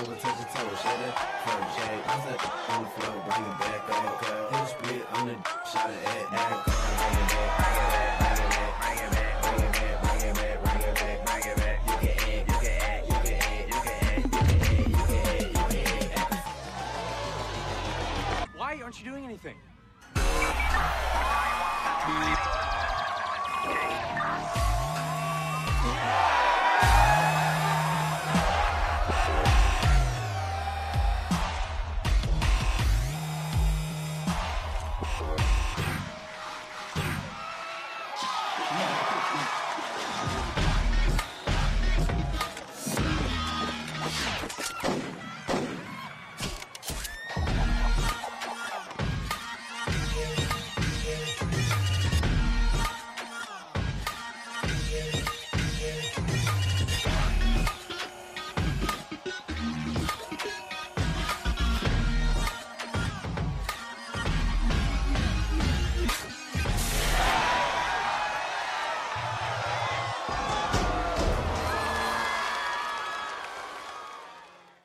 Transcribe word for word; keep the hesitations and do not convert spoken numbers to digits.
over, touch your toe, shut it. First shake, I said on the floor, bring it back up. Hit a split on the shot it at that. Bring it back, bring it back, bring it back, bring it back, bring it back, bring it back, bring it back. You can add, you can add, you can add, you can add, you can add, you can add, you can add. Why aren't you doing anything? Yeah.